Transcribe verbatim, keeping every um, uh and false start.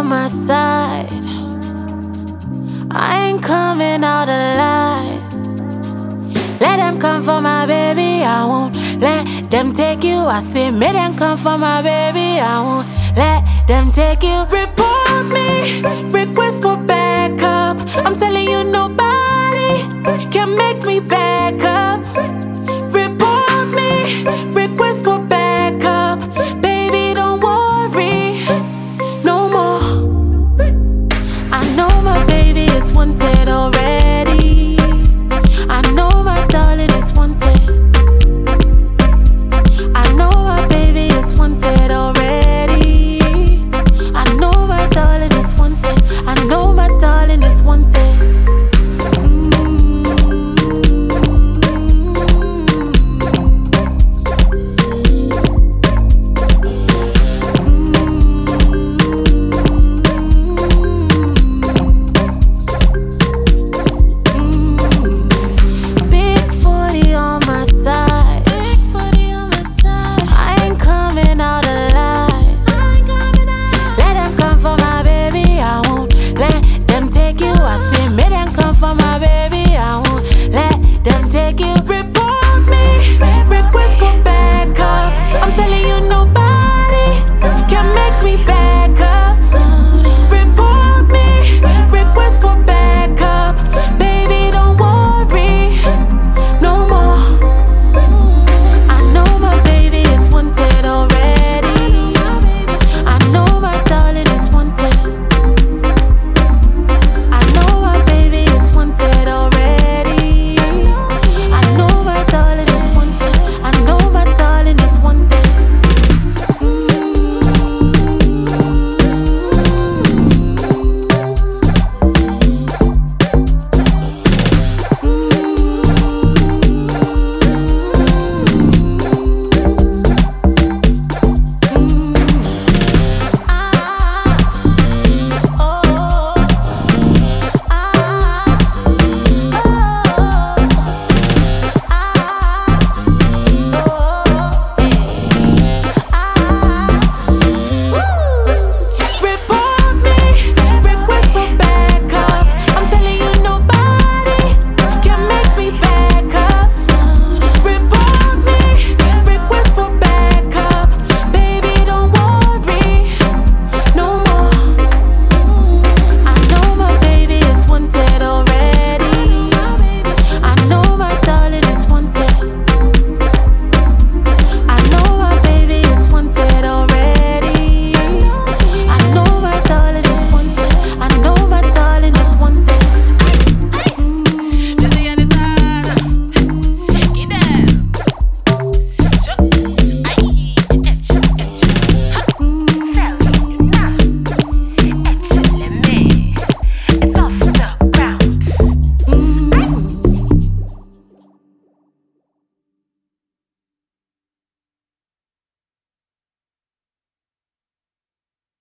on my side. I ain't coming out alive. Let them come for my baby, I won't let them take you. I say, make them come for my baby, I won't let them take you. Report me, request for backup. I'm telling you, no